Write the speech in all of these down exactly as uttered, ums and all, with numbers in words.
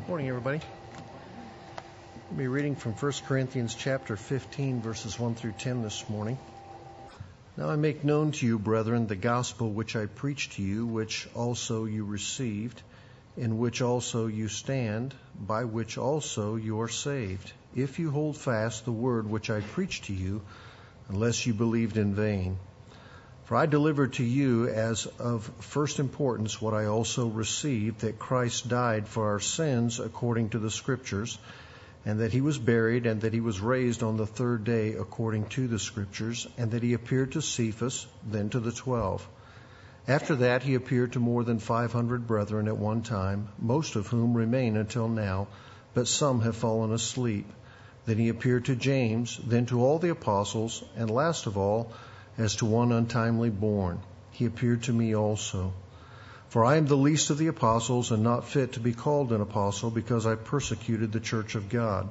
Morning, everybody. We'll be reading from First Corinthians chapter fifteen, verses one through ten this morning. Now I make known to you, brethren, the gospel which I preached to you, which also you received, in which also you stand, by which also you are saved, if you hold fast the word which I preached to you, unless you believed in vain. For I delivered to you as of first importance what I also received, that Christ died for our sins according to the Scriptures, and that he was buried, and that he was raised on the third day according to the Scriptures, and that he appeared to Cephas, then to the twelve. After that he appeared to more than five hundred brethren at one time, most of whom remain until now, but some have fallen asleep. Then he appeared to James, then to all the apostles, and last of all, as to one untimely born, he appeared to me also. For I am the least of the apostles, and not fit to be called an apostle, because I persecuted the church of God.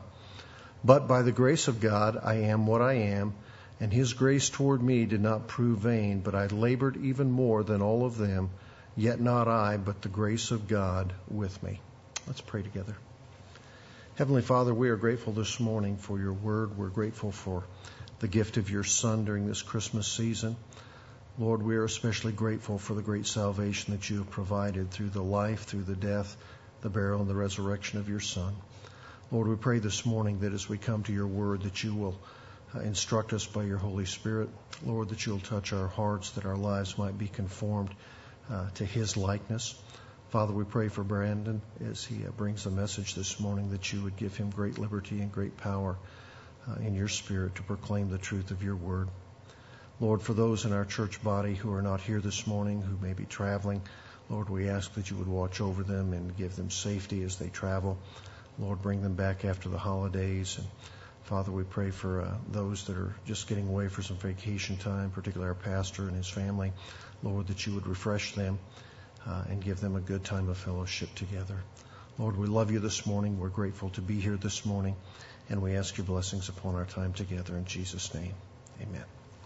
But by the grace of God I am what I am, and his grace toward me did not prove vain, but I labored even more than all of them, yet not I, but the grace of God with me. Let's pray together. Heavenly Father, we are grateful this morning for your word. We're grateful for the gift of your Son during this Christmas season. Lord, we are especially grateful for the great salvation that you have provided through the life, through the death, the burial, and the resurrection of your Son. Lord, we pray this morning that as we come to your word, that you will uh, instruct us by your Holy Spirit. Lord, that you'll touch our hearts, that our lives might be conformed uh, to his likeness. Father, we pray for Brandon as he uh, brings the message this morning, that you would give him great liberty and great power Uh, in your Spirit to proclaim the truth of your word. Lord, for those in our church body who are not here this morning, who may be traveling, Lord, we ask that you would watch over them and give them safety as they travel. Lord, bring them back after the holidays. And Father, we pray for uh, those that are just getting away for some vacation time, particularly our pastor and his family. Lord, that you would refresh them uh, and give them a good time of fellowship together. Lord, we love you this morning. We're grateful to be here this morning. And we ask your blessings upon our time together in Jesus' name. Amen.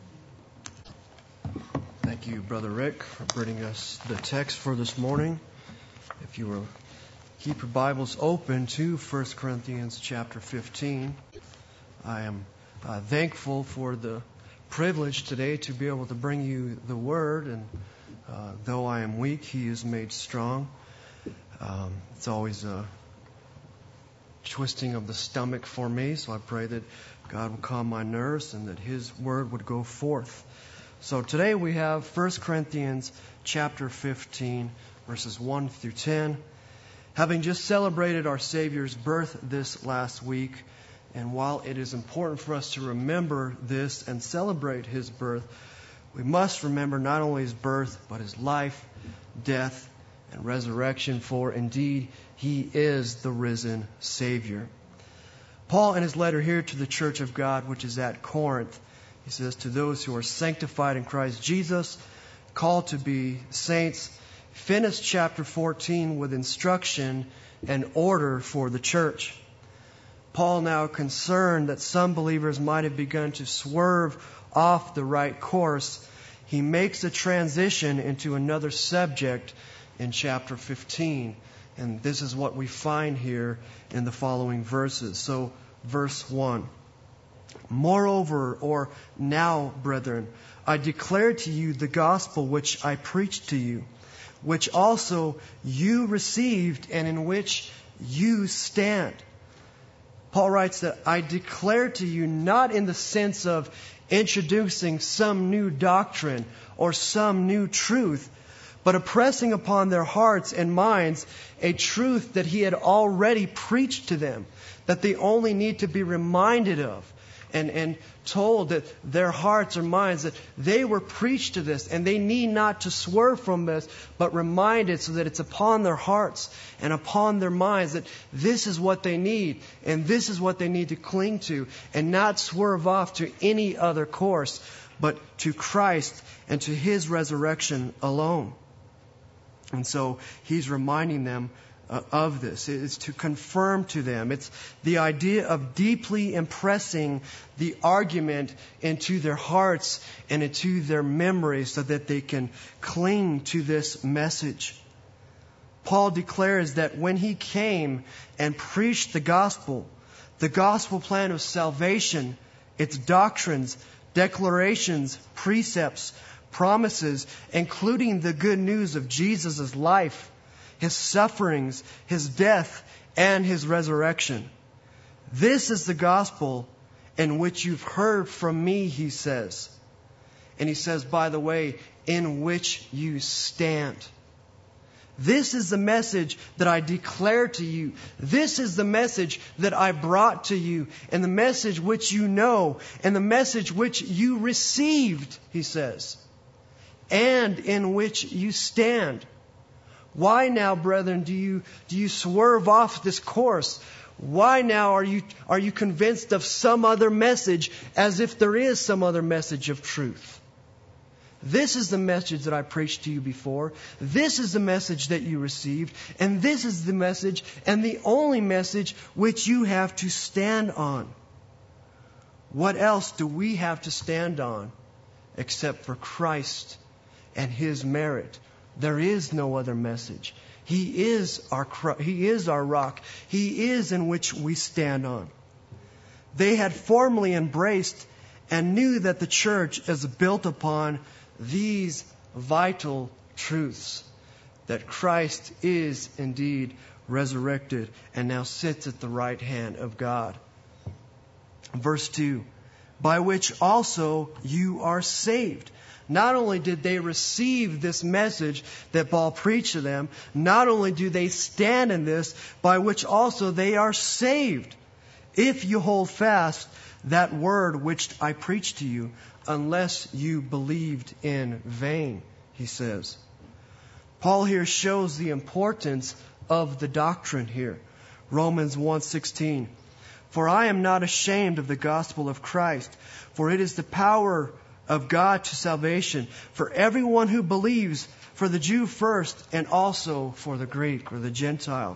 Thank you, Brother Rick, for bringing us the text for this morning. If you will keep your Bibles open to First Corinthians chapter fifteen. I am uh, thankful for the privilege today to be able to bring you the Word. And uh, though I am weak, He is made strong. Um, it's always a twisting of the stomach for me, so I pray that God will calm my nerves and that his word would go forth. So today we have First Corinthians chapter fifteen, verses one through ten. Having just celebrated our Savior's birth this last week, and while it is important for us to remember this and celebrate his birth, we must remember not only his birth, but his life, death, and resurrection, for indeed he is the risen Savior. Paul, in his letter here to the church of God, which is at Corinth, he says, to those who are sanctified in Christ Jesus, called to be saints, finished chapter fourteen with instruction and order for the church. Paul, now concerned that some believers might have begun to swerve off the right course, he makes a transition into another subject in chapter fifteen. And this is what we find here in the following verses. So, verse one. Moreover, or now, brethren, I declare to you the gospel which I preached to you, which also you received and in which you stand. Paul writes that I declare to you not in the sense of introducing some new doctrine or some new truth, but impressing upon their hearts and minds a truth that he had already preached to them, that they only need to be reminded of and, and told that their hearts or minds, that they were preached to this and they need not to swerve from this, but reminded so that it's upon their hearts and upon their minds that this is what they need and this is what they need to cling to, and not swerve off to any other course, but to Christ and to his resurrection alone. And so he's reminding them uh, of this. It's to confirm to them. It's the idea of deeply impressing the argument into their hearts and into their memories so that they can cling to this message. Paul declares that when he came and preached the gospel, the gospel plan of salvation, its doctrines, declarations, precepts, promises, including the good news of Jesus' life, His sufferings, His death, and His resurrection. This is the gospel in which you've heard from me, he says. And he says, by the way, in which you stand. This is the message that I declare to you. This is the message that I brought to you, and the message which you know, and the message which you received, he says, and in which you stand. Why now, brethren, do you do you swerve off this course? Why now are you are you convinced of some other message, as if there is some other message of truth? This is the message that I preached to you before. This is the message that you received. And this is the message, and the only message, which you have to stand on. What else do we have to stand on except for Christ and His merit? There is no other message. He is our He is our rock. He is in which we stand on. They had formally embraced and knew that the church is built upon these vital truths, that Christ is indeed resurrected and now sits at the right hand of God. Verse two, by which also you are saved. Not only did they receive this message that Paul preached to them, not only do they stand in this, by which also they are saved, if you hold fast that word which I preached to you, unless you believed in vain, he says. Paul here shows the importance of the doctrine here. Romans one sixteen. For I am not ashamed of the gospel of Christ, for it is the power of God to salvation for everyone who believes, for the Jew first, and also for the Greek or the Gentile.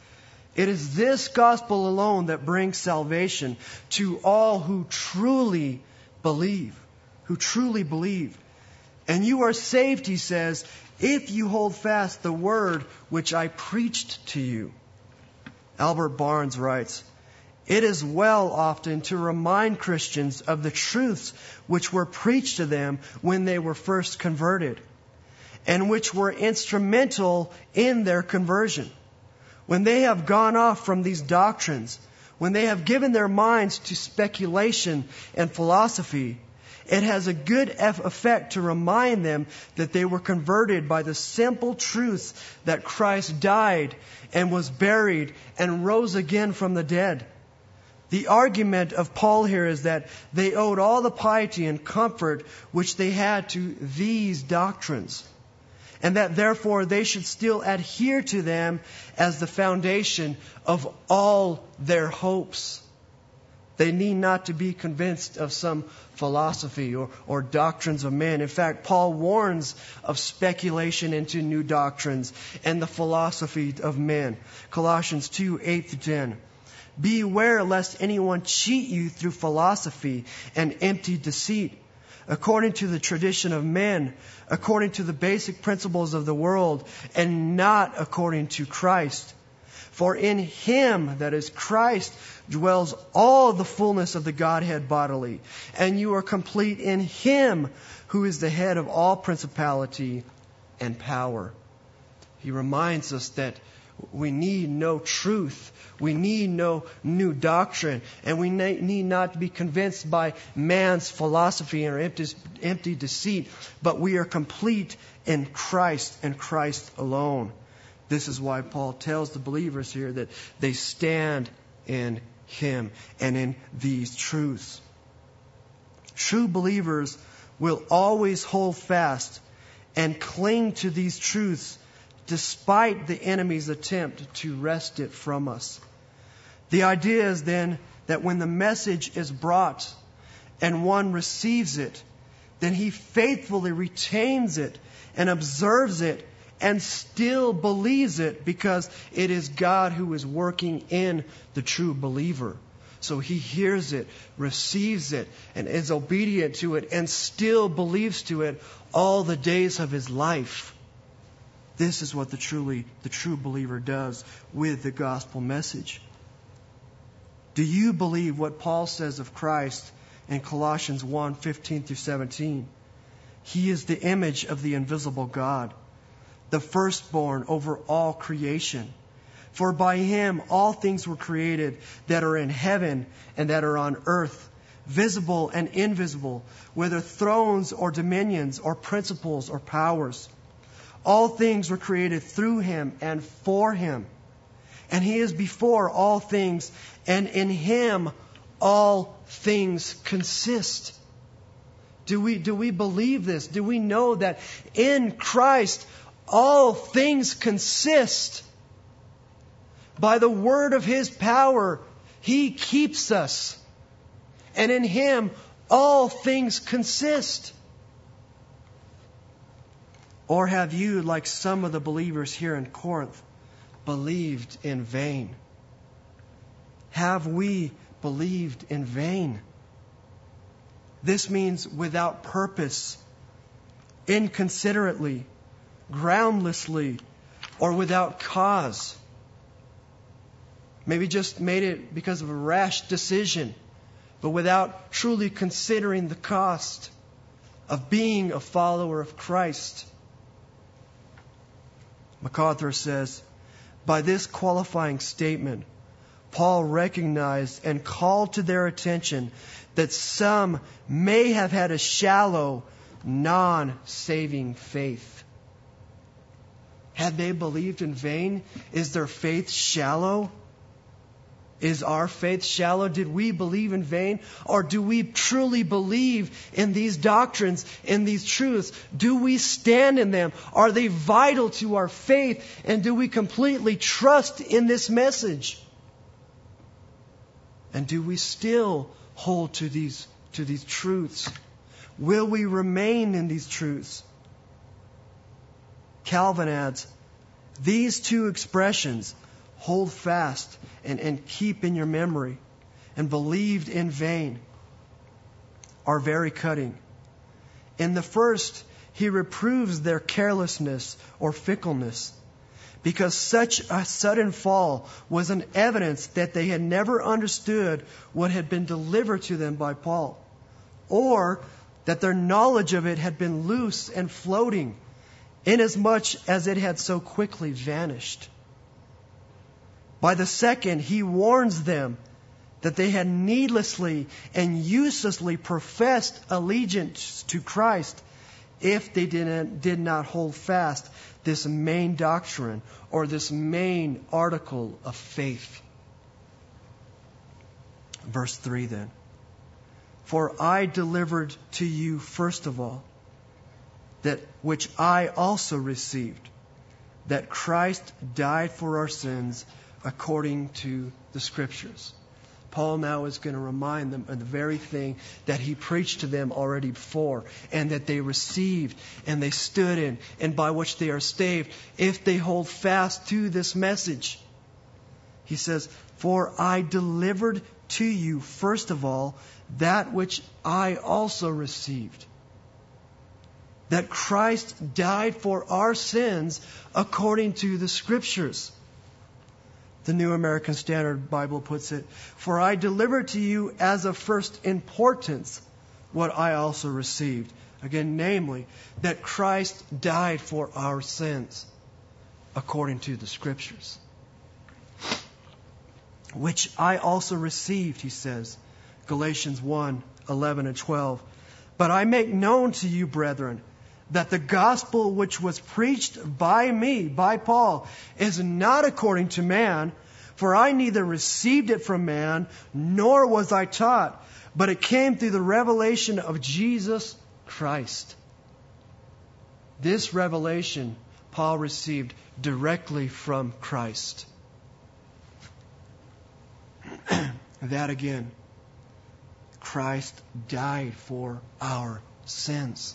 It is this gospel alone that brings salvation to all who truly believe, who truly believe. And you are saved, he says, if you hold fast the word which I preached to you. Albert Barnes writes, it is well often to remind Christians of the truths which were preached to them when they were first converted, and which were instrumental in their conversion. When they have gone off from these doctrines, when they have given their minds to speculation and philosophy, it has a good effect to remind them that they were converted by the simple truth that Christ died and was buried and rose again from the dead. The argument of Paul here is that they owed all the piety and comfort which they had to these doctrines, and that therefore they should still adhere to them as the foundation of all their hopes. They need not to be convinced of some philosophy or, or doctrines of men. In fact, Paul warns of speculation into new doctrines and the philosophy of men. Colossians two, eight through ten. Beware lest anyone cheat you through philosophy and empty deceit, according to the tradition of men, according to the basic principles of the world, and not according to Christ. For in Him, that is Christ, dwells all the fullness of the Godhead bodily, and you are complete in Him, who is the head of all principality and power. He reminds us that we need no truth. We need no new doctrine. And we need not to be convinced by man's philosophy or empty, empty deceit. But we are complete in Christ and Christ alone. This is why Paul tells the believers here that they stand in Him and in these truths. True believers will always hold fast and cling to these truths despite the enemy's attempt to wrest it from us. The idea is then that when the message is brought and one receives it, then he faithfully retains it and observes it and still believes it, because it is God who is working in the true believer. So he hears it, receives it, and is obedient to it, and still believes to it all the days of his life. This is what the truly the true believer does with the gospel message. Do you believe what Paul says of Christ in Colossians one, fifteen through seventeen? He is the image of the invisible God, the firstborn over all creation. For by him all things were created that are in heaven and that are on earth, visible and invisible, whether thrones or dominions or principles or powers. All things were created through him and for him. And he is before all things, and in him all things consist. Do we, do we believe this? Do we know that in Christ all things consist? By the word of his power, he keeps us. And in him all things consist. Or have you, like some of the believers here in Corinth, believed in vain? Have we believed in vain? This means without purpose, inconsiderately, groundlessly, or without cause. Maybe just made it because of a rash decision, but without truly considering the cost of being a follower of Christ. MacArthur says, by this qualifying statement, Paul recognized and called to their attention that some may have had a shallow, non-saving faith. Had they believed in vain? Is their faith shallow? Is our faith shallow? Did we believe in vain? Or do we truly believe in these doctrines, in these truths? Do we stand in them? Are they vital to our faith? And do we completely trust in this message? And do we still hold to these, to these truths? Will we remain in these truths? Calvin adds, these two expressions, hold fast and, and keep in your memory, and believed in vain, are very cutting. In the first, he reproves their carelessness or fickleness, because such a sudden fall was an evidence that they had never understood what had been delivered to them by Paul, or that their knowledge of it had been loose and floating, inasmuch as it had so quickly vanished. By the second, he warns them that they had needlessly and uselessly professed allegiance to Christ if they didn't, did not hold fast this main doctrine or this main article of faith. Verse three then. For I delivered to you first of all that which I also received, that Christ died for our sins according to the Scriptures. Paul now is going to remind them of the very thing that he preached to them already before, and that they received and they stood in, and by which they are saved if they hold fast to this message. He says, for I delivered to you first of all that which I also received, that Christ died for our sins according to the Scriptures. The New American Standard Bible puts it, for I delivered to you as of first importance what I also received. Again, namely, that Christ died for our sins according to the Scriptures. Which I also received, he says, Galatians one, eleven and twelve. But I make known to you, brethren, that the gospel which was preached by me, by Paul, is not according to man, for I neither received it from man, nor was I taught, but it came through the revelation of Jesus Christ. This revelation Paul received directly from Christ. That again, Christ died for our sins.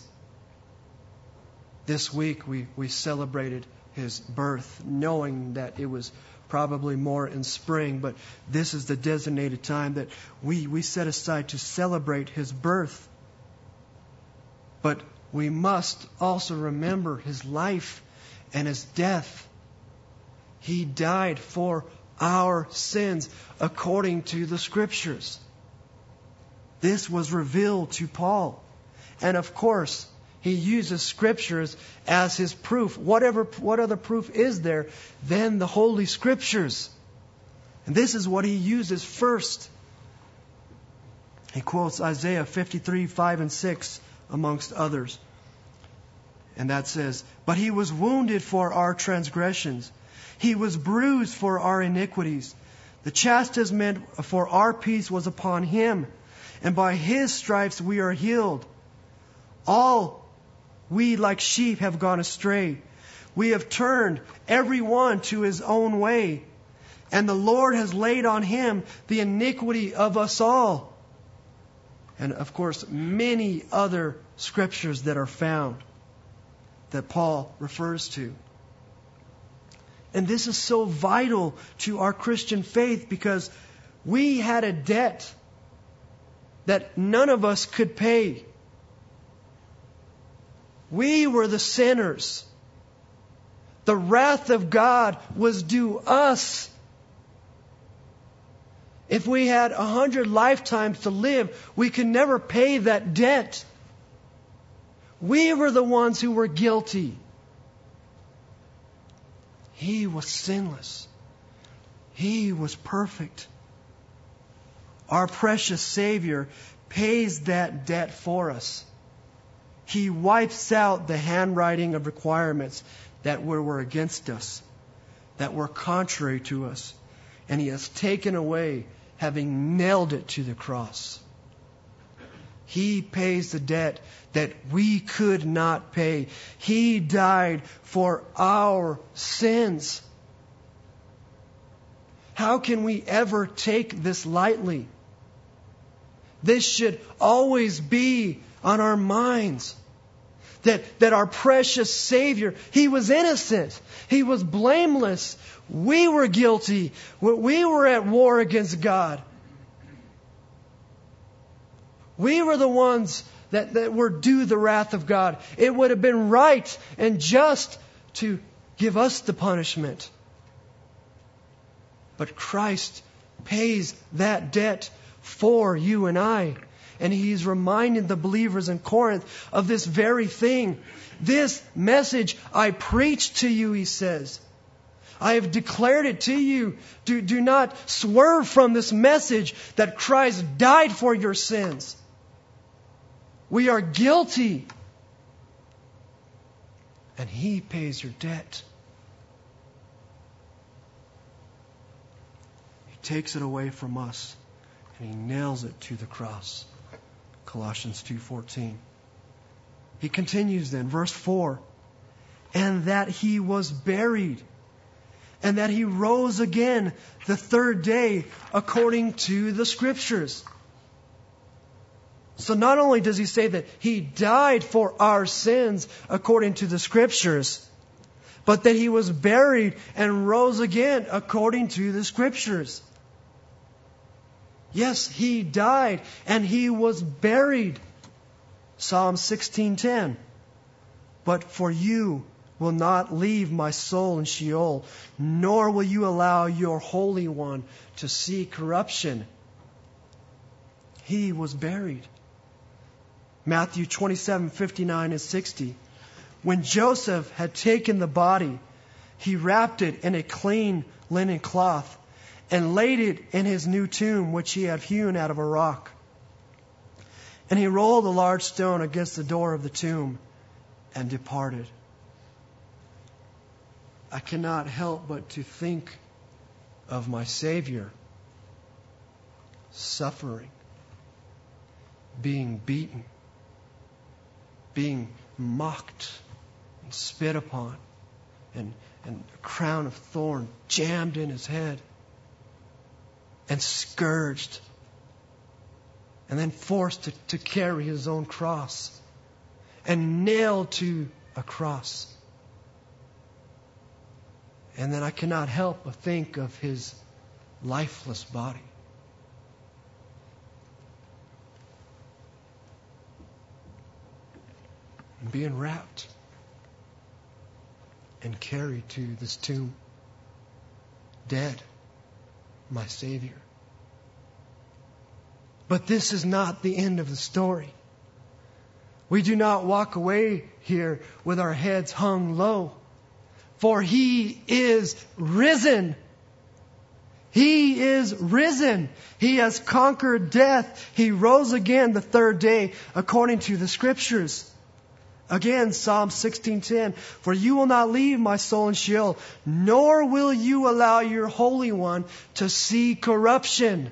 This week we, we celebrated his birth, knowing that it was probably more in spring, but this is the designated time that we, we set aside to celebrate his birth. But we must also remember his life and His death. He died for our sins according to the Scriptures. This was revealed to Paul. And of course, he uses Scriptures as his proof. Whatever, what other proof is there than the Holy Scriptures? And this is what he uses first. He quotes Isaiah fifty-three, five and six, amongst others. And that says, "But He was wounded for our transgressions. He was bruised for our iniquities. The chastisement for our peace was upon Him, and by His stripes we are healed. All we like sheep have gone astray. We have turned every one to his own way, and the Lord has laid on Him the iniquity of us all." And of course, many other scriptures that are found that Paul refers to. And this is so vital to our Christian faith because we had a debt that none of us could pay. We were the sinners. The wrath of God was due us. If we had a hundred lifetimes to live, we could never pay that debt. We were the ones who were guilty. He was sinless. He was perfect. Our precious Savior pays that debt for us. He wipes out the handwriting of requirements that were, were against us, that were contrary to us. And He has taken away, having nailed it to the cross. He pays the debt that we could not pay. He died for our sins. How can we ever take this lightly? This should always be on our minds. That, that our precious Savior, He was innocent. He was blameless. We were guilty. We were at war against God. We were the ones that, that were due the wrath of God. It would have been right and just to give us the punishment. But Christ pays that debt for you and I. And He's reminding the believers in Corinth of this very thing. This message I preach to you, he says. I have declared it to you. Do, do not swerve from this message that Christ died for your sins. We are guilty. And He pays your debt. He takes it away from us and He nails it to the cross. Colossians two fourteen. He continues then, verse four. And that He was buried, and that He rose again the third day according to the Scriptures. So not only does He say that He died for our sins according to the Scriptures, but that He was buried and rose again according to the Scriptures. Yes, He died and He was buried. Psalm sixteen ten. But for you will not leave my soul in Sheol, nor will you allow your Holy One to see corruption. He was buried. Matthew twenty-seven, fifty-nine and sixty. When Joseph had taken the body, he wrapped it in a clean linen cloth and laid it in his new tomb, which he had hewn out of a rock. And he rolled a large stone against the door of the tomb and departed. I cannot help but to think of my Savior suffering, being beaten, being mocked and spit upon, and, and a crown of thorn jammed in His head, and scourged, and then forced to, to carry His own cross, and nailed to a cross. And then I cannot help but think of His lifeless body. And being wrapped and carried to this tomb. Dead, my Savior. But this is not the end of the story. We do not walk away here with our heads hung low, for He is risen. He is risen. He has conquered death. He rose again the third day according to the Scriptures. Again, Psalm sixteen ten, for you will not leave my soul in Sheol, nor will you allow your Holy One to see corruption.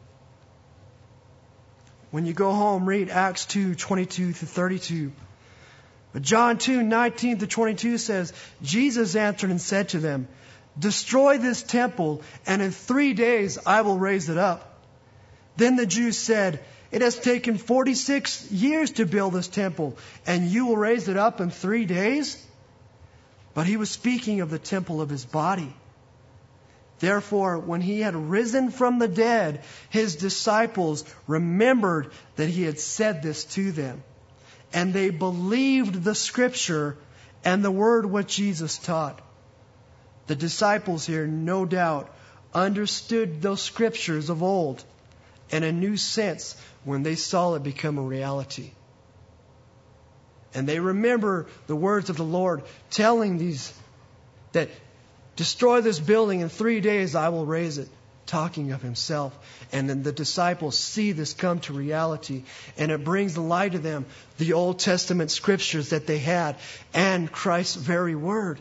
When you go home, read Acts two twenty-two through thirty-two. But John two nineteen to twenty-two says, Jesus answered and said to them, destroy this temple, and in three days I will raise it up. Then the Jews said, it has taken forty-six years to build this temple, and you will raise it up in three days? But he was speaking of the temple of his body. Therefore, when he had risen from the dead, his disciples remembered that he had said this to them. And they believed the Scripture and the word which Jesus taught. The disciples here, no doubt, understood those Scriptures of old in a new sense when they saw it become a reality. And they remember the words of the Lord telling these that destroy this building in three days I will raise it, talking of himself. And then the disciples see this come to reality, and it brings the light to them the Old Testament Scriptures that they had and Christ's very word.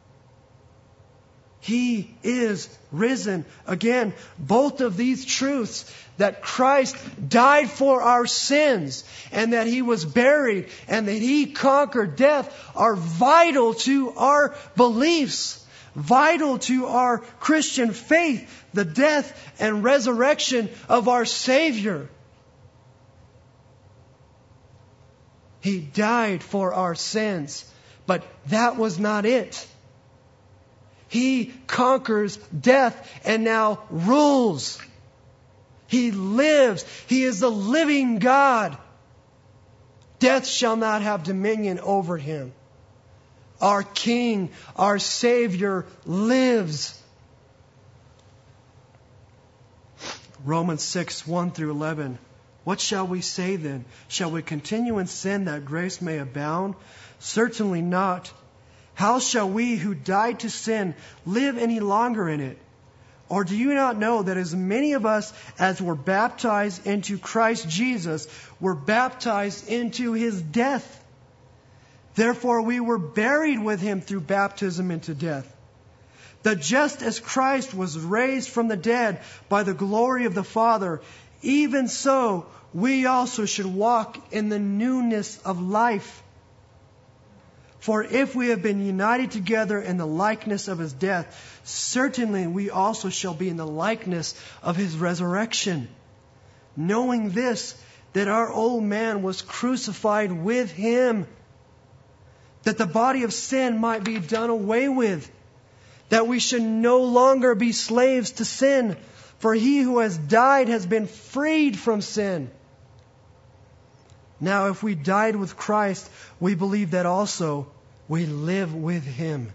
He is risen again. Both of these truths, that Christ died for our sins and that He was buried and that He conquered death, are vital to our beliefs, vital to our Christian faith, the death and resurrection of our Savior. He died for our sins, but that was not it. He conquers death and now rules. He lives. He is the living God. Death shall not have dominion over Him. Our King, our Savior lives. Romans six, one through eleven. What shall we say then? Shall we continue in sin that grace may abound? Certainly not. How shall we who died to sin live any longer in it? Or do you not know that as many of us as were baptized into Christ Jesus were baptized into His death? Therefore we were buried with Him through baptism into death, that just as Christ was raised from the dead by the glory of the Father, even so we also should walk in the newness of life. For if we have been united together in the likeness of His death, certainly we also shall be in the likeness of His resurrection. Knowing this, that our old man was crucified with Him, that the body of sin might be done away with, that we should no longer be slaves to sin, for he who has died has been freed from sin. Now, if we died with Christ, we believe that also we live with Him.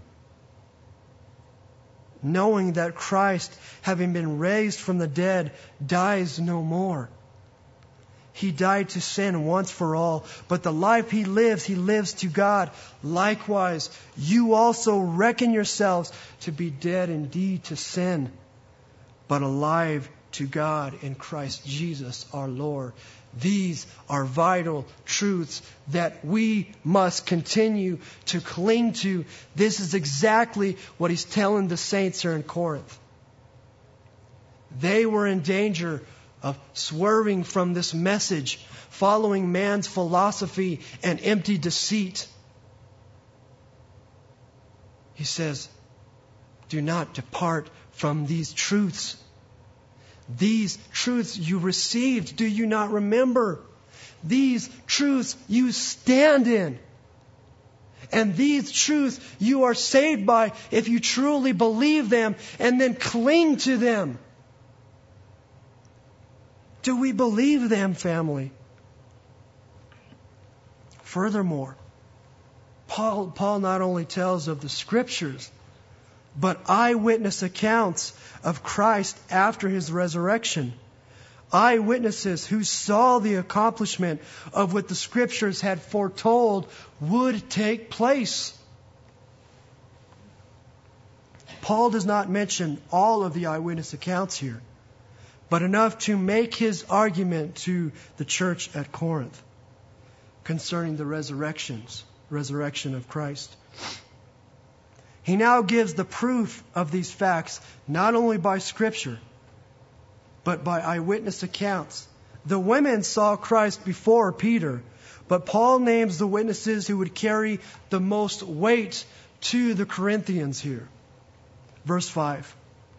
Knowing that Christ, having been raised from the dead, dies no more. He died to sin once for all, but the life He lives, He lives to God. Likewise, you also reckon yourselves to be dead indeed to sin, but alive to God in Christ Jesus our Lord. These are vital truths that we must continue to cling to. This is exactly what He's telling the saints here in Corinth. They were in danger of swerving from this message, following man's philosophy and empty deceit. He says, do not depart from these truths. These truths you received, do you not remember? These truths you stand in. And these truths you are saved by if you truly believe them and then cling to them. Do we believe them, family? Furthermore, Paul, Paul not only tells of the Scriptures, but eyewitness accounts of Christ after his resurrection. Eyewitnesses who saw the accomplishment of what the Scriptures had foretold would take place. Paul does not mention all of the eyewitness accounts here, but enough to make his argument to the church at Corinth concerning the resurrections, resurrection of Christ. He now gives the proof of these facts not only by Scripture, but by eyewitness accounts. The women saw Christ before Peter, but Paul names the witnesses who would carry the most weight to the Corinthians here. Verse five.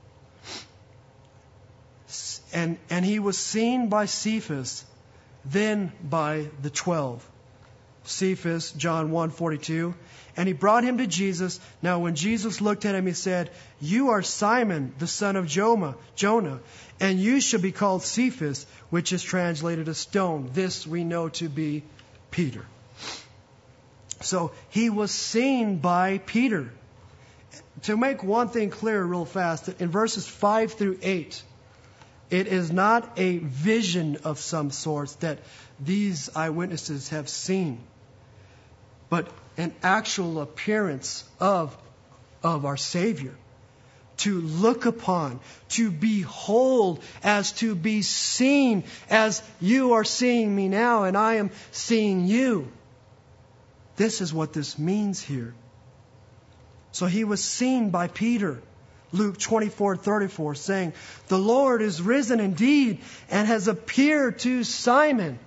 And, and he was seen by Cephas, then by the twelve. Cephas, John one forty-two. And he brought him to Jesus. Now when Jesus looked at him, he said, "You are Simon, the son of Jonah, Jonah, and you shall be called Cephas," which is translated a stone. This we know to be Peter. So he was seen by Peter. To make one thing clear real fast, in verses five through eight, it is not a vision of some sort that these eyewitnesses have seen, but an actual appearance of, of our Savior. To look upon, to behold, as to be seen, as you are seeing me now and I am seeing you. This is what this means here. So he was seen by Peter. Luke twenty-four thirty-four, saying, "The Lord is risen indeed and has appeared to Simon."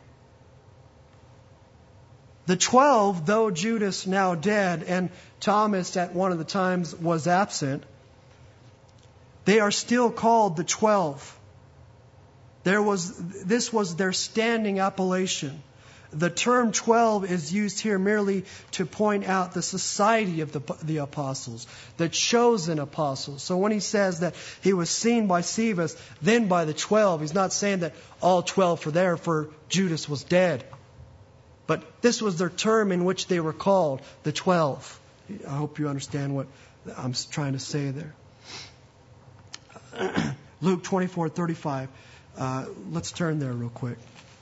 The twelve, though Judas now dead and Thomas at one of the times was absent, they are still called the twelve. There was, this was their standing appellation. The term twelve is used here merely to point out the society of the, the apostles, the chosen apostles. So when he says that he was seen by Cephas, then by the twelve, he's not saying that all twelve were there, for Judas was dead. But this was their term in which they were called, the twelve. I hope you understand what I'm trying to say there. Luke twenty-four thirty-five. Uh, let's turn there real quick.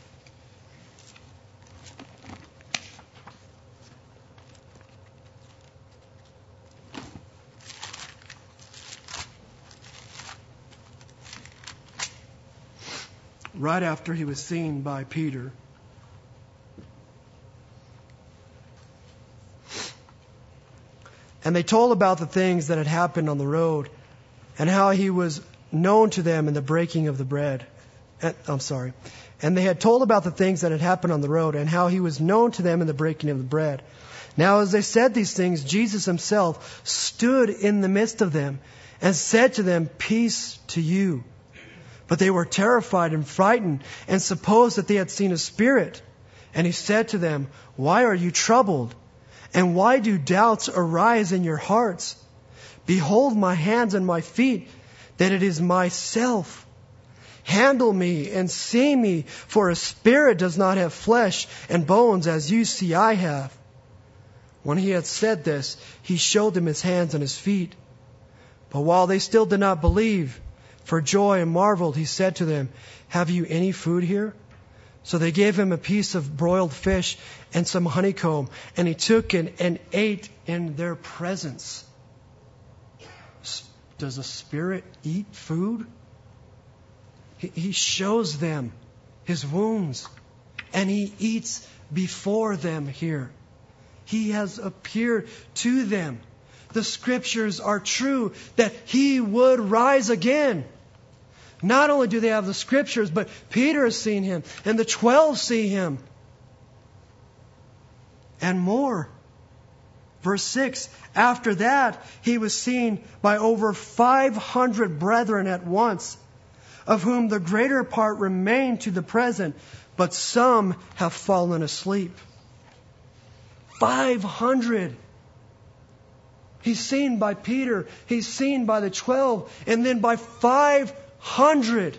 Right after he was seen by Peter, and they told about the things that had happened on the road and how he was known to them in the breaking of the bread. And, I'm sorry. And they had told about the things that had happened on the road and how he was known to them in the breaking of the bread. Now, as they said these things, Jesus himself stood in the midst of them and said to them, "Peace to you." But they were terrified and frightened and supposed that they had seen a spirit. And he said to them, "Why are you troubled? And why do doubts arise in your hearts? Behold my hands and my feet, that it is myself. Handle me and see me, for a spirit does not have flesh and bones as you see I have." When he had said this, he showed them his hands and his feet. But while they still did not believe, for joy and marveled, he said to them, "Have you any food here?" So they gave him a piece of broiled fish and some honeycomb, and he took it and ate in their presence. Does a spirit eat food? He, he shows them his wounds, and he eats before them here. He has appeared to them. The Scriptures are true that he would rise again. Not only do they have the Scriptures, but Peter has seen him, and the twelve see him. And more. Verse six, after that, he was seen by over five hundred brethren at once, of whom the greater part remain to the present, but some have fallen asleep. Five hundred. He's seen by Peter, he's seen by the twelve, and then by five hundred.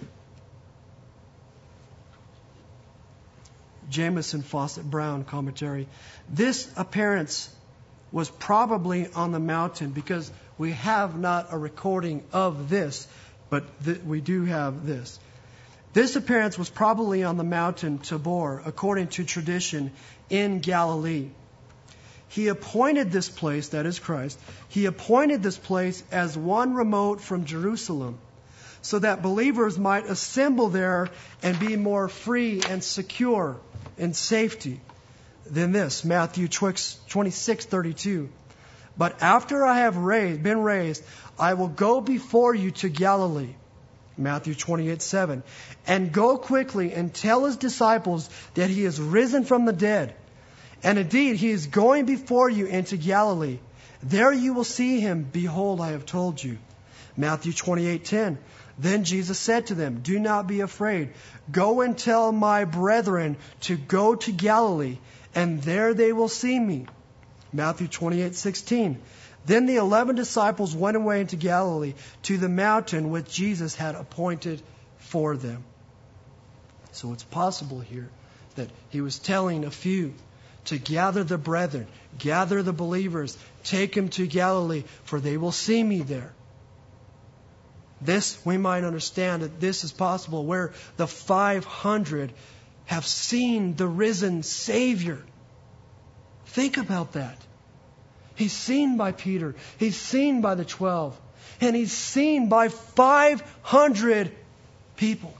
Jamieson Fawcett Brown commentary. This appearance was probably on the mountain, because we have not a recording of this, but th- we do have this. This appearance was probably on the mountain Tabor, according to tradition, in Galilee. He appointed this place, that is Christ, he appointed this place as one remote from Jerusalem, so that believers might assemble there and be more free and secure in safety than this. Matthew twenty-six thirty-two. But after I have raised, been raised, I will go before you to Galilee. Matthew twenty-eight seven. And go quickly and tell his disciples that he is risen from the dead. And indeed, he is going before you into Galilee. There you will see him. Behold, I have told you. Matthew twenty-eight ten. Then Jesus said to them, do not be afraid. Go and tell my brethren to go to Galilee, and there they will see me. Matthew twenty-eight sixteen. Then the eleven disciples went away into Galilee, to the mountain which Jesus had appointed for them. So it's possible here that he was telling a few to gather the brethren, gather the believers, take them to Galilee, for they will see me there. This, we might understand that this is possible where the five hundred have seen the risen Savior. Think about that. He's seen by Peter. He's seen by the twelve. And he's seen by five hundred people.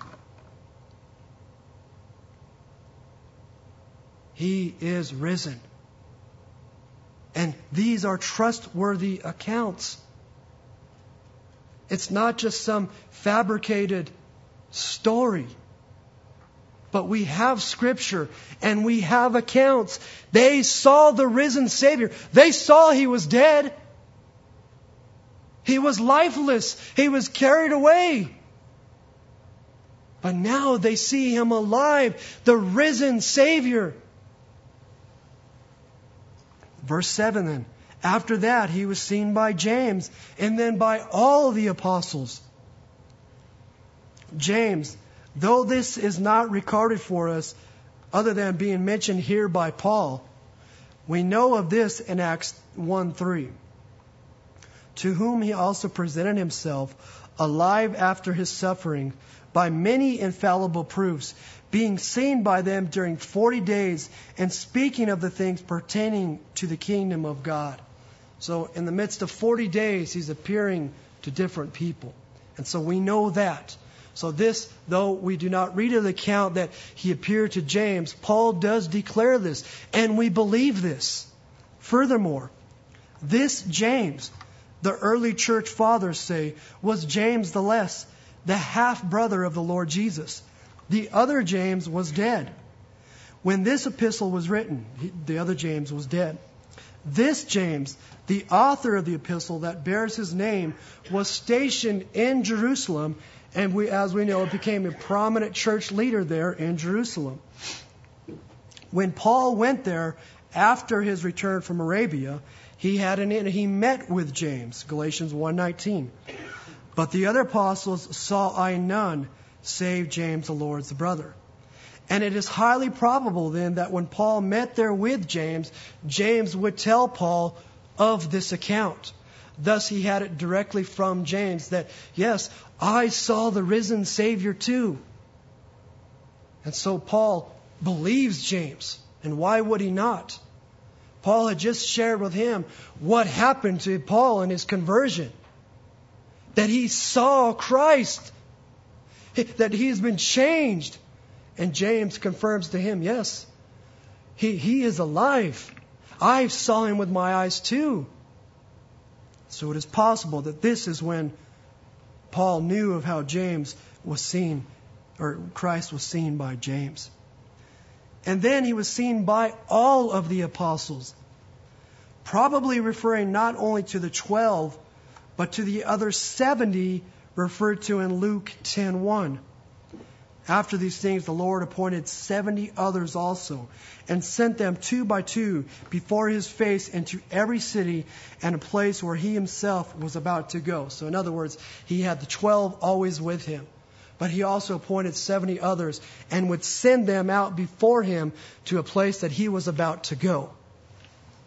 He is risen. And these are trustworthy accounts. It's not just some fabricated story. But we have Scripture and we have accounts. They saw the risen Savior. They saw He was dead. He was lifeless. He was carried away. But now they see Him alive, the risen Savior. Verse seven then. After that, He was seen by James and then by all the apostles. James, though this is not recorded for us, other than being mentioned here by Paul, we know of this in Acts one three. To whom he also presented himself alive after his suffering by many infallible proofs, being seen by them during forty days, and speaking of the things pertaining to the kingdom of God. So in the midst of forty days, he's appearing to different people. And so we know that. So this, though we do not read of the account that he appeared to James, Paul does declare this, and we believe this. Furthermore, this James, the early church fathers say, was James the Less, the half-brother of the Lord Jesus. The other James was dead. When this epistle was written, he, the other James was dead. This James, the author of the epistle that bears his name, was stationed in Jerusalem, and we, as we know, became a prominent church leader there in Jerusalem. When Paul went there after his return from Arabia, he had an he met with James, Galatians one nineteen. But the other apostles saw I none, save James the Lord's brother. And it is highly probable then that when Paul met there with James, James would tell Paul of this account. Thus he had it directly from James that, yes, I saw the risen Savior too. And so Paul believes James. And why would he not? Paul had just shared with him what happened to Paul in his conversion. That he saw Christ. That he has been changed. And James confirms to him, yes, he, he is alive. I saw him with my eyes too. So it is possible that this is when Paul knew of how James was seen, or Christ was seen by James. And then he was seen by all of the apostles, probably referring not only to the twelve, but to the other seventy referred to in Luke ten one. After these things, the Lord appointed seventy others also, and sent them two by two before his face into every city and a place where he himself was about to go. So in other words, he had the twelve always with him. But he also appointed seventy others and would send them out before him to a place that he was about to go.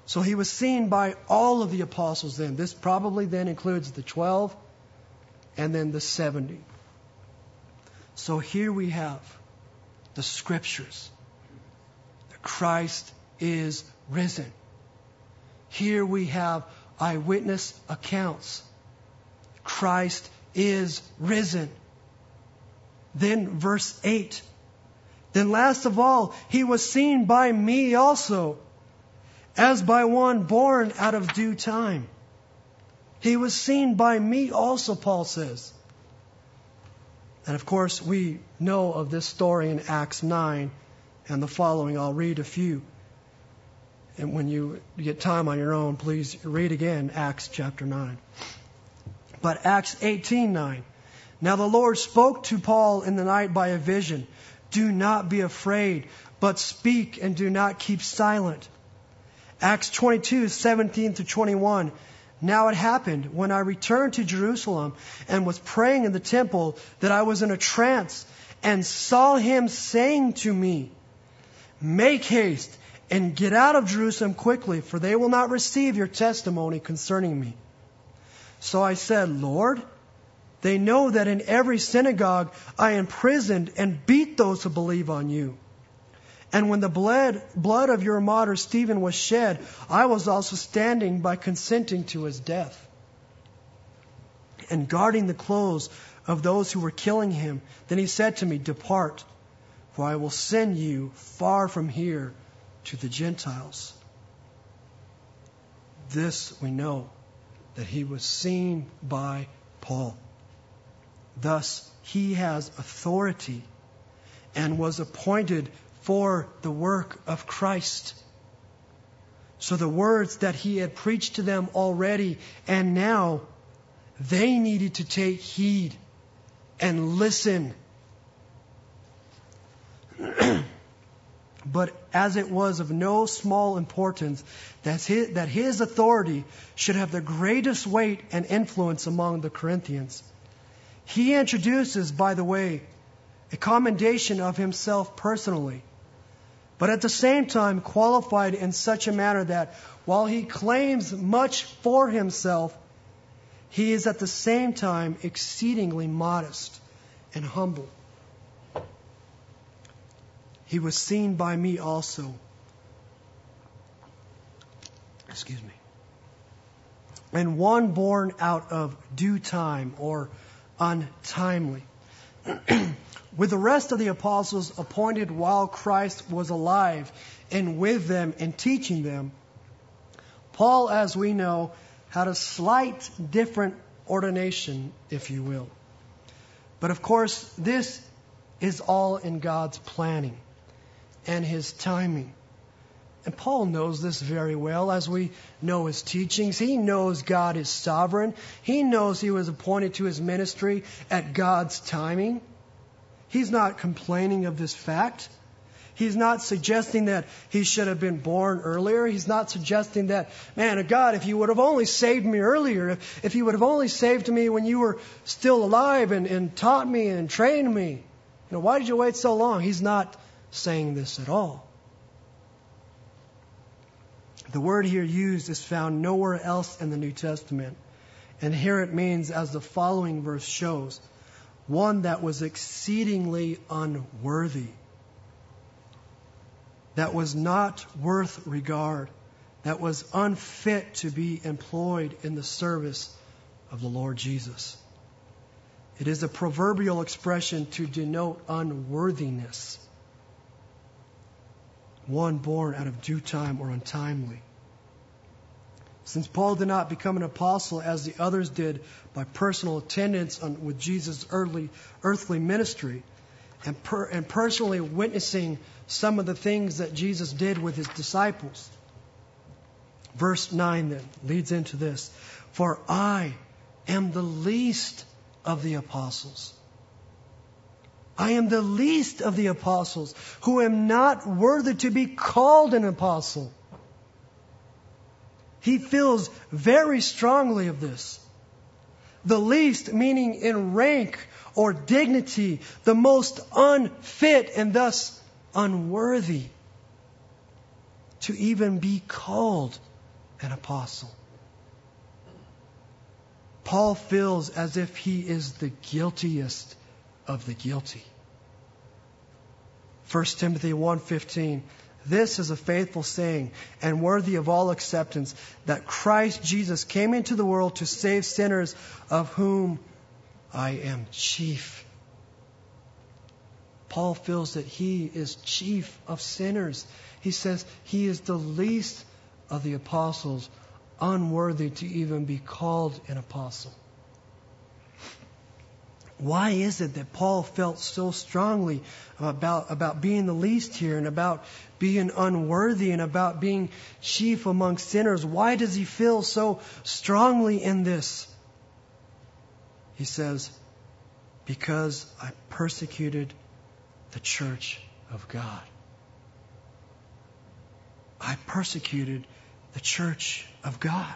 So he was seen by all of the apostles then. This probably then includes the twelve and then the seventy. So here we have the scriptures. That Christ is risen. Here we have eyewitness accounts. Christ is risen. Then verse eight. Then last of all, he was seen by me also, as by one born out of due time. He was seen by me also, Paul says. And of course, we know of this story in Acts nine and the following. I'll read a few. And when you get time on your own, please read again Acts chapter nine. But Acts eighteen nine. Now the Lord spoke to Paul in the night by a vision. Do not be afraid, but speak and do not keep silent. Acts twenty-two seventeen to twenty-one. Now it happened when I returned to Jerusalem and was praying in the temple that I was in a trance and saw him saying to me, make haste and get out of Jerusalem quickly, for they will not receive your testimony concerning me. So I said, Lord, they know that in every synagogue I imprisoned and beat those who believe on you. And when the blood, blood of your martyr Stephen was shed, I was also standing by consenting to his death and guarding the clothes of those who were killing him. Then he said to me, depart, for I will send you far from here to the Gentiles. This we know, that he was seen by Paul. Thus, he has authority and was appointed for the work of Christ. So the words that he had preached to them already and now, they needed to take heed and listen. But as it was of no small importance that his, that his authority should have the greatest weight and influence among the Corinthians, he introduces, by the way, a commendation of himself personally, but at the same time qualified in such a manner that while he claims much for himself, he is at the same time exceedingly modest and humble. He was seen by me also. Excuse me. And one born out of due time or untimely. With the rest of the apostles appointed while Christ was alive and with them and teaching them, Paul, as we know, had a slight different ordination, if you will. But of course, this is all in God's planning and his timing. And Paul knows this very well as we know his teachings. He knows God is sovereign. He knows he was appointed to his ministry at God's timing. He's not complaining of this fact. He's not suggesting that he should have been born earlier. He's not suggesting that, man, God, if you would have only saved me earlier, if, if you would have only saved me when you were still alive and, and taught me and trained me, you know, why did you wait so long? He's not saying this at all. The word here used is found nowhere else in the New Testament. And here it means, as the following verse shows, one that was exceedingly unworthy, that was not worth regard, that was unfit to be employed in the service of the Lord Jesus. It is a proverbial expression to denote unworthiness. One born out of due time or untimely. Since Paul did not become an apostle as the others did by personal attendance on, with Jesus' early, earthly ministry and, per, and personally witnessing some of the things that Jesus did with his disciples. Verse nine then leads into this. For I am the least of the apostles. I am the least of the apostles, who am not worthy to be called an apostle. He feels very strongly of this. The least meaning in rank or dignity, the most unfit and thus unworthy to even be called an apostle. Paul feels as if he is the guiltiest of the guilty. First Timothy one fifteen. This is a faithful saying and worthy of all acceptance, that Christ Jesus came into the world to save sinners, of whom I am chief. Paul feels that he is chief of sinners. He says he is the least of the apostles, unworthy to even be called an apostle. Why is it that Paul felt so strongly about, about being the least here, and about being unworthy, and about being chief among sinners? Why does he feel so strongly in this? He says, because I persecuted the church of God. I persecuted the church of God.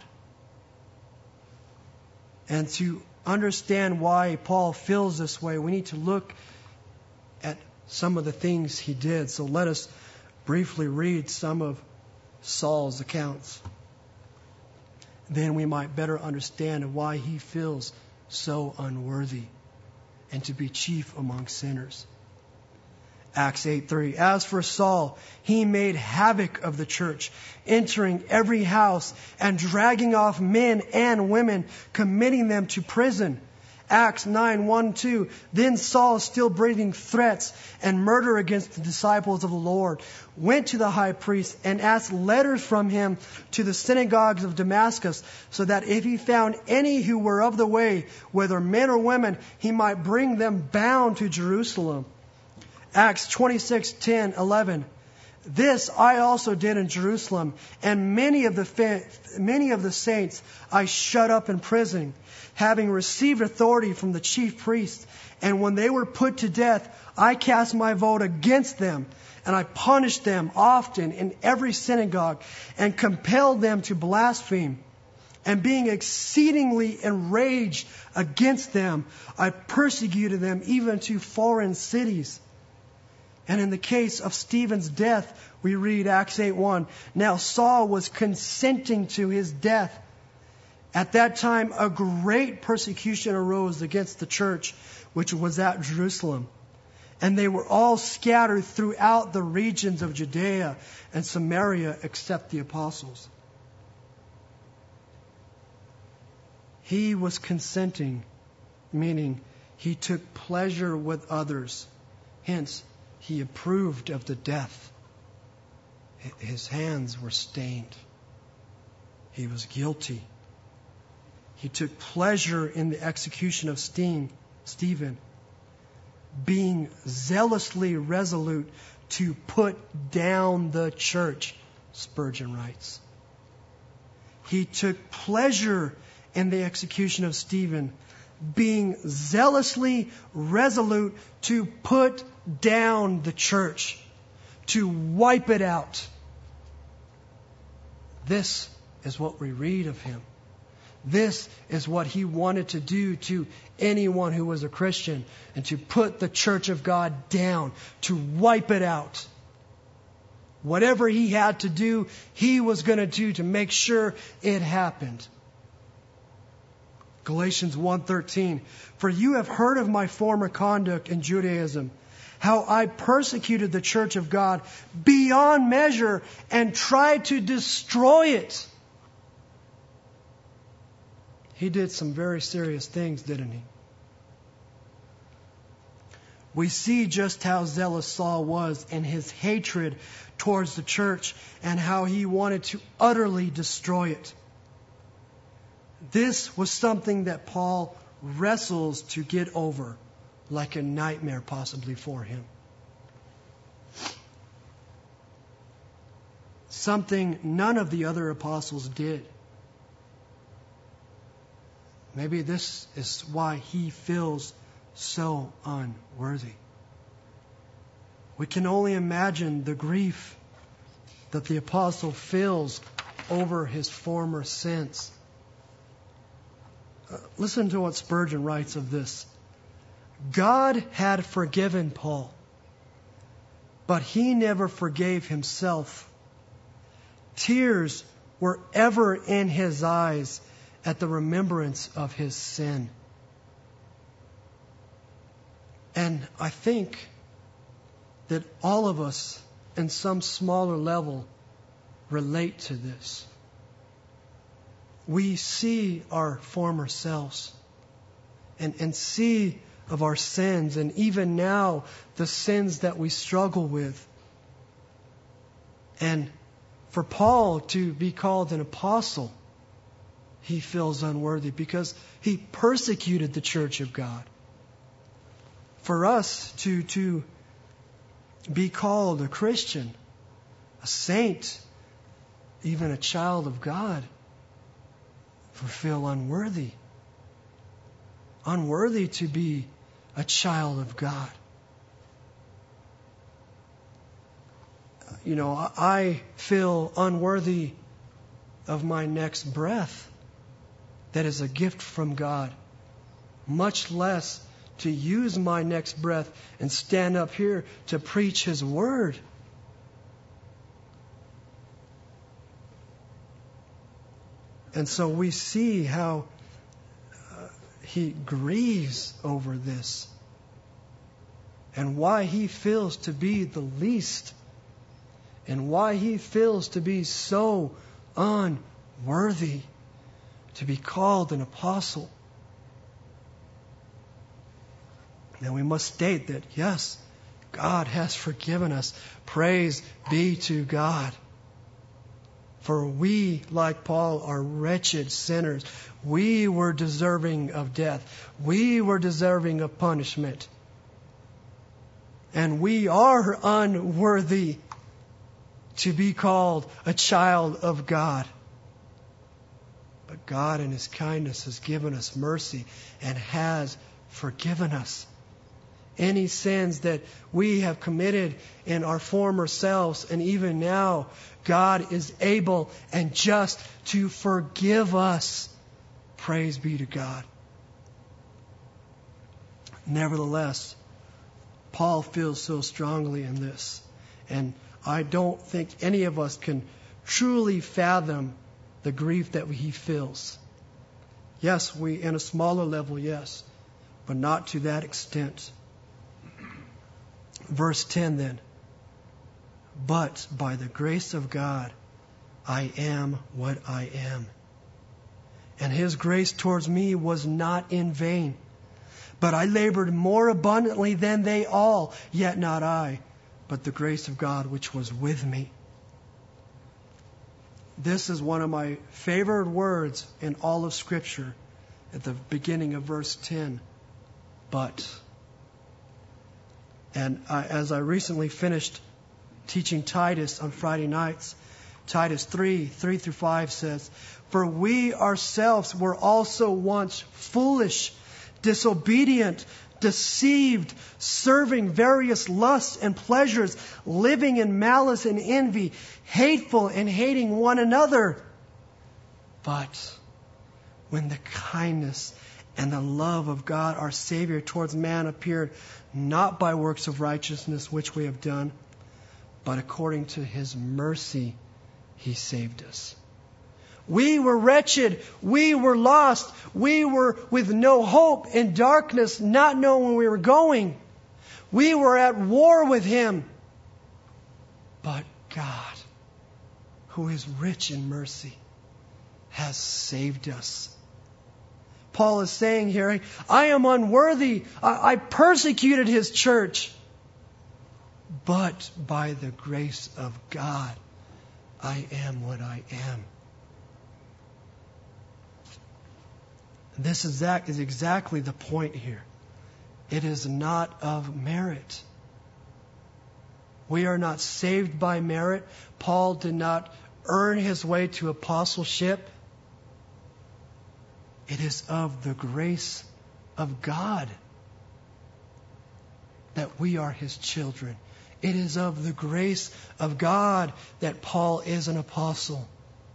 And to understand why Paul feels this way, we need to look at some of the things he did. So let us briefly read some of Saul's accounts. Then we might better understand why he feels so unworthy and to be chief among sinners. Acts eight three. As for Saul, he made havoc of the church, entering every house and dragging off men and women, committing them to prison. Acts nine one two. Then Saul, still breathing threats and murder against the disciples of the Lord, went to the high priest and asked letters from him to the synagogues of Damascus, so that if he found any who were of the way, whether men or women, he might bring them bound to Jerusalem. Acts twenty-six ten eleven. This I also did in Jerusalem, and many of the fa- many of the saints I shut up in prison, having received authority from the chief priests. And when they were put to death, I cast my vote against them, and I punished them often in every synagogue, and compelled them to blaspheme. And being exceedingly enraged against them, I persecuted them even to foreign cities. And in the case of Stephen's death, we read Acts eight one. Now Saul was consenting to his death. At that time, a great persecution arose against the church, which was at Jerusalem. And they were all scattered throughout the regions of Judea and Samaria, except the apostles. He was consenting, meaning he took pleasure with others. Hence, he approved of the death. His hands were stained. He was guilty. He took pleasure in the execution of Stephen, being zealously resolute to put down the church, Spurgeon writes. He took pleasure in the execution of Stephen, being zealously resolute to put down the church, to wipe it out. This is what we read of him. This is what he wanted to do to anyone who was a Christian, and to put the church of God down, to wipe it out. Whatever he had to do, he was going to do to make sure it happened. Galatians one thirteen. For you have heard of my former conduct in Judaism, how I persecuted the church of God beyond measure and tried to destroy it. He did some very serious things, didn't he? We see just how zealous Saul was in his hatred towards the church, and how he wanted to utterly destroy it. This was something that Paul wrestles to get over, like a nightmare possibly for him. Something none of the other apostles did. Maybe this is why he feels so unworthy. We can only imagine the grief that the apostle feels over his former sins. Uh, listen to what Spurgeon writes of this. God had forgiven Paul, but he never forgave himself. Tears were ever in his eyes at the remembrance of his sin. And I think that all of us, in some smaller level, relate to this. We see our former selves and, and see of our sins, and even now, the sins that we struggle with. And for Paul to be called an apostle, he feels unworthy because he persecuted the church of God. For us to, to be called a Christian, a saint, even a child of God, we feel unworthy. Unworthy to be a child of God. You know, I feel unworthy of my next breath that is a gift from God, much less to use my next breath and stand up here to preach His Word. And so we see how uh, he grieves over this and why he feels to be the least and why he feels to be so unworthy to be called an apostle. And we must state that, yes, God has forgiven us. Praise be to God. For we, like Paul, are wretched sinners. We were deserving of death. We were deserving of punishment. And we are unworthy to be called a child of God. But God in His kindness has given us mercy and has forgiven us. Any sins that we have committed in our former selves and even now, God is able and just to forgive us. Praise be to God. Nevertheless, Paul feels so strongly in this. And I don't think any of us can truly fathom the grief that he feels. Yes, we, in a smaller level, yes, but not to that extent. Verse ten then. But by the grace of God, I am what I am. And His grace towards me was not in vain. But I labored more abundantly than they all, yet not I, but the grace of God which was with me. This is one of my favorite words in all of Scripture at the beginning of verse ten. But. And I, as I recently finished teaching Titus on Friday nights, Titus three, three through five says, For we ourselves were also once foolish, disobedient, deceived, serving various lusts and pleasures, living in malice and envy, hateful and hating one another. But when the kindness and the love of God our Savior towards man appeared, not by works of righteousness which we have done, but according to His mercy He saved us. We were wretched. We were lost. We were with no hope in darkness, not knowing where we were going. We were at war with Him. But God, who is rich in mercy, has saved us. Paul is saying here, I am unworthy. I, I persecuted His church. But by the grace of God, I am what I am. This is, that is exactly the point here. It is not of merit. We are not saved by merit. Paul did not earn his way to apostleship. It is of the grace of God that we are His children. It is of the grace of God that Paul is an apostle.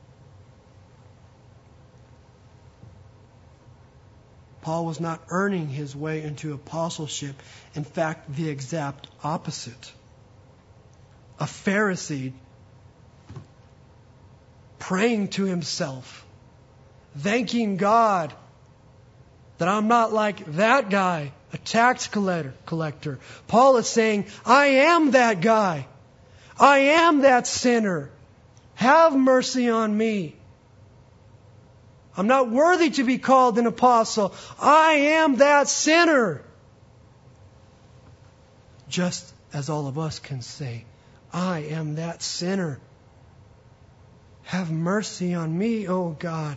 Paul was not earning his way into apostleship. In fact, the exact opposite. A Pharisee praying to himself, thanking God that I'm not like that guy, a tax collector. Paul is saying, I am that guy. I am that sinner. Have mercy on me. I'm not worthy to be called an apostle. I am that sinner. Just as all of us can say, I am that sinner. Have mercy on me, O God.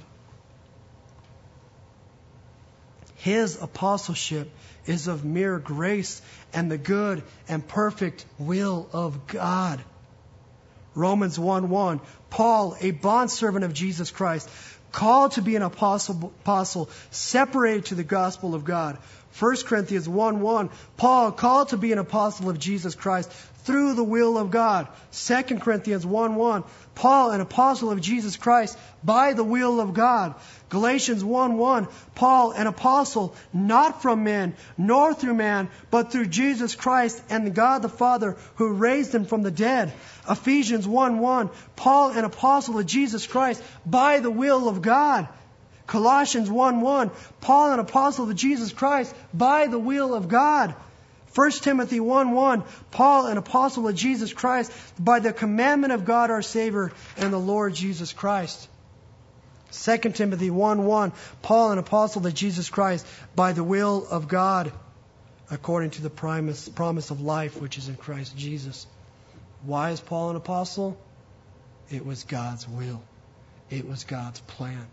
His apostleship is of mere grace and the good and perfect will of God. Romans one one, Paul, a bondservant of Jesus Christ, called to be an apostle, apostle, separated to the gospel of God. First Corinthians one one, Paul, called to be an apostle of Jesus Christ through the will of God. Second Corinthians one one, Paul, an apostle of Jesus Christ by the will of God. Galatians one one, Paul, an apostle, not from men, nor through man, but through Jesus Christ and God the Father, who raised him from the dead. Ephesians one one, Paul, an apostle of Jesus Christ by the will of God. Colossians one one, Paul, an apostle of Jesus Christ by the will of God. First Timothy one one, Paul, an apostle of Jesus Christ by the commandment of God our Savior and the Lord Jesus Christ. Second Timothy one one, Paul, an apostle of Jesus Christ by the will of God, according to the promise, promise of life which is in Christ Jesus. Why is Paul an apostle? It was God's will. It was God's plan.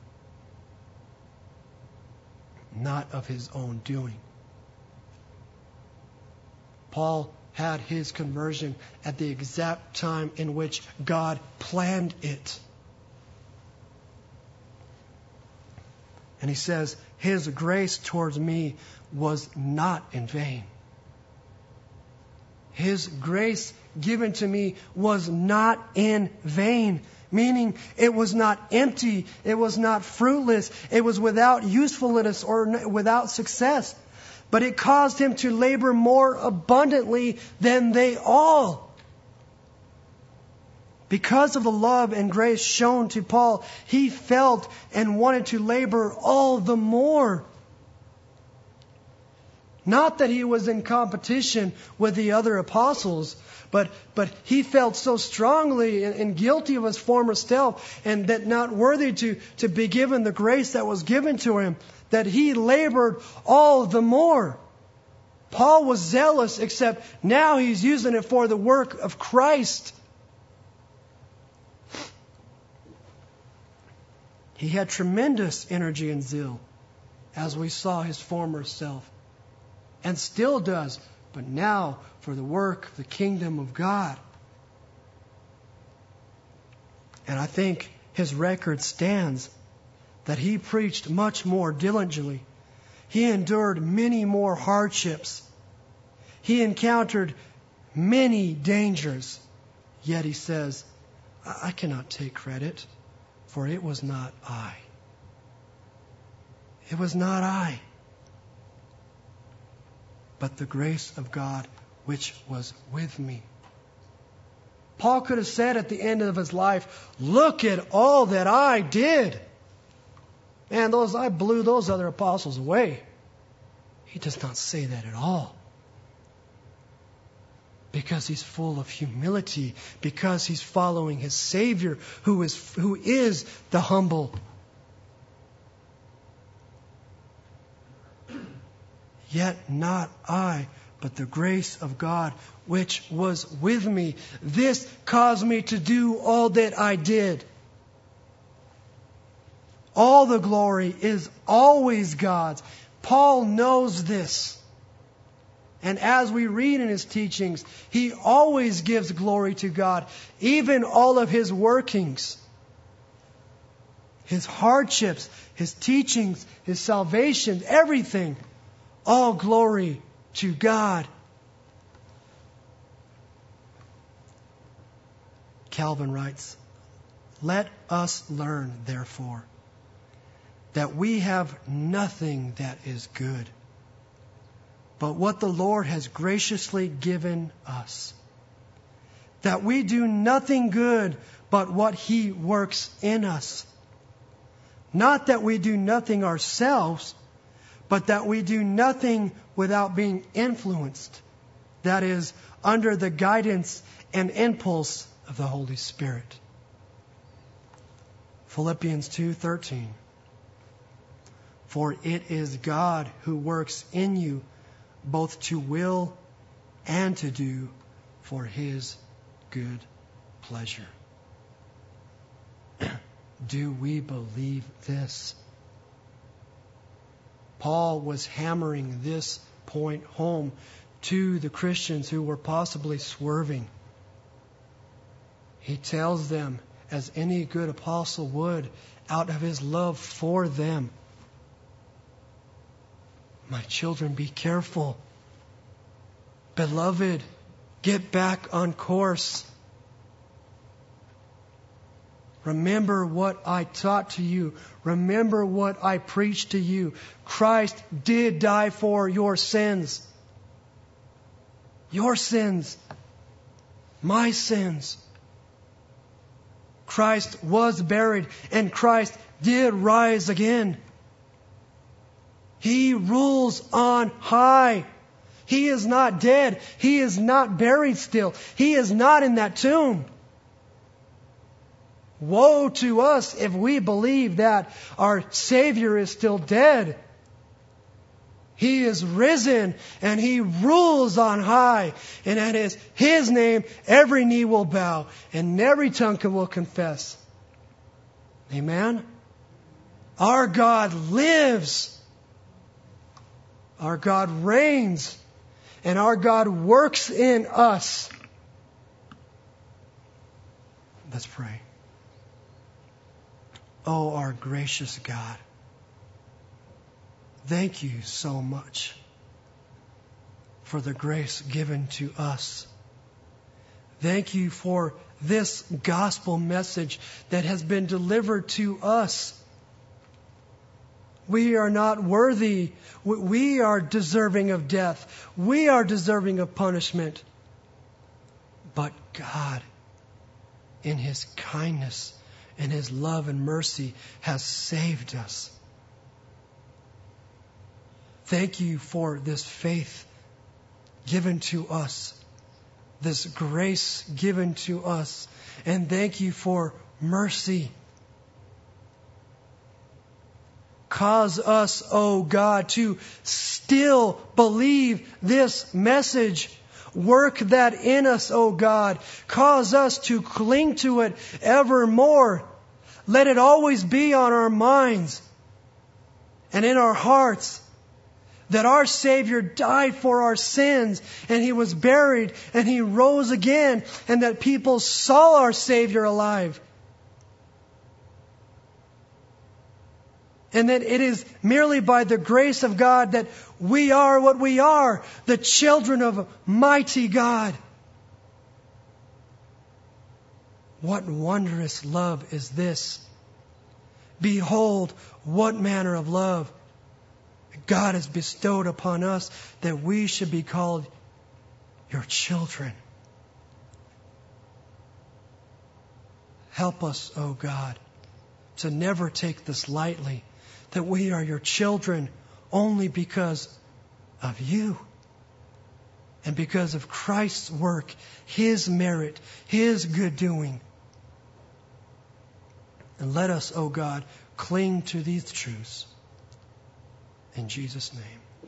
Not of his own doing. Paul had his conversion at the exact time in which God planned it. And he says, his grace towards me was not in vain. His grace given to me was not in vain. Meaning it was not empty. It was not fruitless. It was without usefulness or without success. But it caused him to labor more abundantly than they all. Because of the love and grace shown to Paul, he felt and wanted to labor all the more. Not that he was in competition with the other apostles, but but he felt so strongly and, and guilty of his former self, and that not worthy to, to be given the grace that was given to him, that he labored all the more. Paul was zealous, except now he's using it for the work of Christ. He had tremendous energy and zeal, as we saw his former self. And still does, but now for the work of the kingdom of God. And I think his record stands that he preached much more diligently. He endured many more hardships. He encountered many dangers. Yet he says, I cannot take credit, for it was not I. It was not I, but the grace of God which was with me. Paul could have said at the end of his life, look at all that I did. Man, those I blew those other apostles away. He does not say that at all. Because he's full of humility, because he's following his Savior, who is who is the humble. Yet not I, but the grace of God which was with me. This caused me to do all that I did. All the glory is always God's. Paul knows this. And as we read in his teachings, he always gives glory to God, even all of his workings. His hardships, his teachings, his salvation, everything. All glory to God. Calvin writes, let us learn, therefore, that we have nothing that is good, but what the Lord has graciously given us. that we do nothing good but what He works in us. Not that we do nothing ourselves, but that we do nothing without being influenced. That is, under the guidance and impulse of the Holy Spirit. Philippians two thirteen. For it is God who works in you both to will and to do for His good pleasure. Do we believe this? Paul was hammering this point home to the Christians who were possibly swerving. He tells them, as any good apostle would, out of his love for them, my children, be careful. Beloved, get back on course. Remember what I taught to you. Remember what I preached to you. Christ did die for your sins. Your sins. My sins. Christ was buried and Christ did rise again. He rules on high. He is not dead. He is not buried still. He is not in that tomb. Woe to us if we believe that our Savior is still dead. He is risen and He rules on high. And at His, His name, every knee will bow and every tongue will confess. Amen? Our God lives. Our God reigns. And our God works in us. Let's pray. Oh, our gracious God. Thank you so much for the grace given to us. Thank you for this gospel message that has been delivered to us. We are not worthy. We are deserving of death. We are deserving of punishment. But God, in His kindness and His love and mercy, has saved us. Thank you for this faith given to us, this grace given to us, and thank you for mercy. Cause us, oh God, to still believe this message. Work that in us, oh God. Cause us to cling to it evermore. Let it always be on our minds and in our hearts that our Savior died for our sins and He was buried and He rose again, and that people saw our Savior alive. And that it is merely by the grace of God that we are what we are, the children of mighty God. What wondrous love is this? Behold, what manner of love God has bestowed upon us, that we should be called your children. Help us, O God, to never take this lightly, that we are your children only because of you and because of Christ's work, His merit, His good doing. And let us, O God, cling to these truths. In Jesus' name,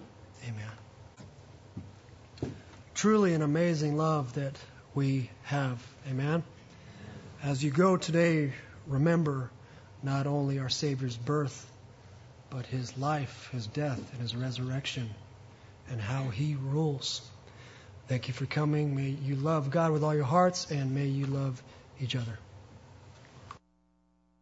amen. Truly an amazing love that we have. Amen. As you go today, remember not only our Savior's birth, but His life, His death, and His resurrection, and how He rules. Thank you for coming. May you love God with all your hearts, and may you love each other.